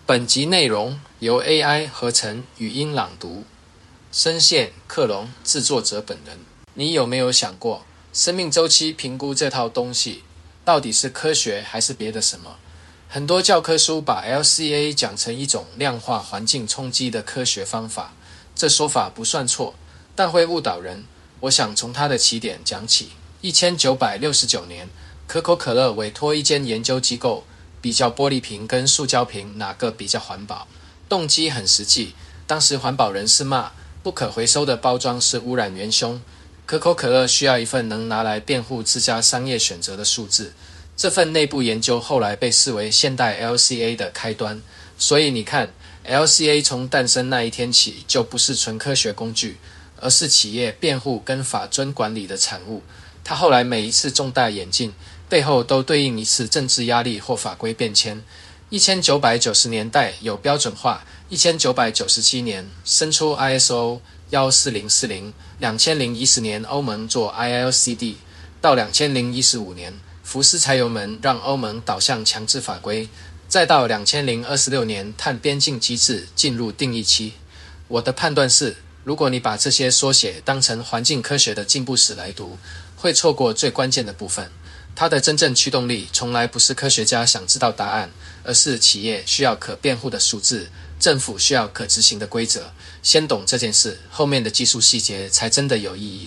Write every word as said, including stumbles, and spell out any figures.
本集内容由 A I 合成语音朗读，声线克隆，制作者本人。你有没有想过，生命周期评估这套东西到底是科学还是别的什么？很多教科书把 L C A 讲成一种量化环境冲击的科学方法，这说法不算错，但会误导人。我想从它的起点讲起。一千九百六十九年，可口可乐委托一间研究机构比较玻璃瓶跟塑胶瓶哪个比较环保，动机很实际。当时环保人士骂不可回收的包装是污染元凶，可口可乐需要一份能拿来辩护自家商业选择的数字。这份内部研究后来被视为现代 L C A 的开端。所以你看， L C A 从诞生那一天起就不是纯科学工具，而是企业辩护跟法遵管理的产物。它后来每一次重大演进背后都对应一次政治压力或法规变迁。一千九百九十年代有标准化，一千九百九十七年生出 I S O 一四零四零， 二零一零年欧盟做 I L C D， 到二零一五年福斯柴油门让欧盟导向强制法规，再到二零二六年碳边境机制进入定义期。我的判断是，如果你把这些缩写当成环境科学的进步史来读，会错过最关键的部分。它的真正驱动力从来不是科学家想知道答案，而是企业需要可辩护的数字，政府需要可执行的规则。先懂这件事，后面的技术细节才真的有意义。